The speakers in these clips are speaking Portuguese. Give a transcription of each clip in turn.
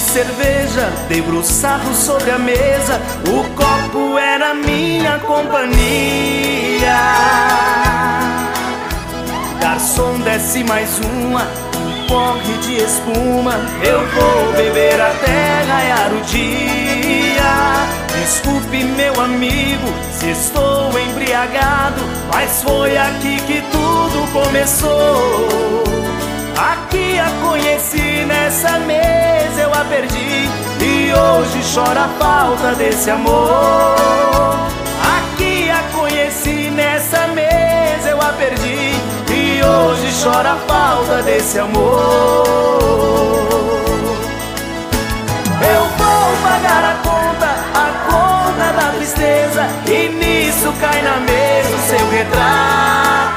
cerveja debruçado sobre a mesa, o copo era minha companhia. Garçom, desce mais uma, um porre de espuma, eu vou beber até raiar o dia. Desculpe, meu amigo, se estou embriagado, mas foi aqui que tudo começou. Aqui a conheci, nessa mesa eu a perdi, e hoje chora a falta desse amor. Aqui a conheci, nessa mesa eu a perdi, e hoje chora a falta desse amor. Eu vou pagar a conta da tristeza, e nisso cai na mesa o seu retrato.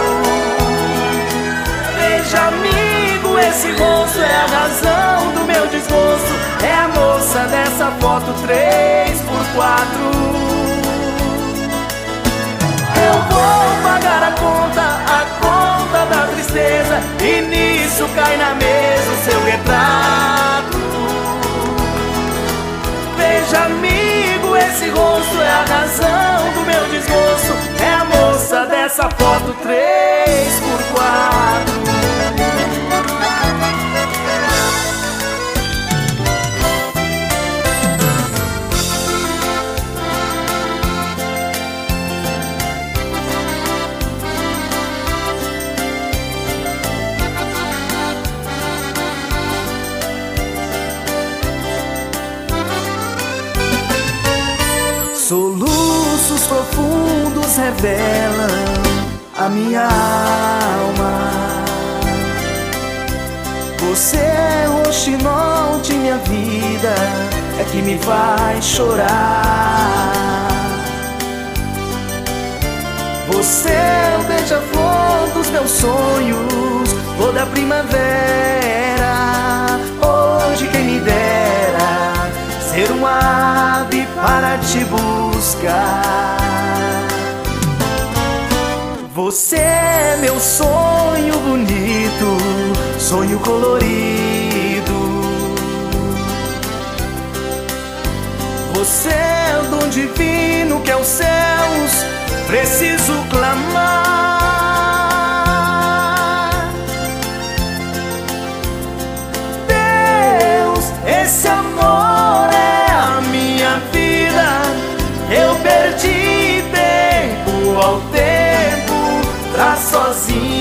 Veja, amigo, esse rosto é a razão do meu desgosto, é a moça dessa foto 3x4. Eu vou pagar a conta da tristeza, e nisso cai na mesa o seu retrato. Veja, amigo, esse rosto é a razão do meu desgosto, é a moça dessa foto 3x4. Soluços profundos revelam a minha alma. Você é o roxinol de minha vida, é que me faz chorar. Você é o beija-flor dos meus sonhos, flor da primavera. Hoje quem me dera ser uma ave para te buscar. Você é meu sonho bonito, sonho colorido. Você é o dom divino que aos céus preciso clamar. Deus, esse amor é a minha vida, eu perdi tempo ao tempo pra sozinho